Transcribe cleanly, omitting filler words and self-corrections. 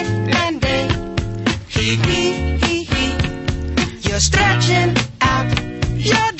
night and day. He, you're stretching out your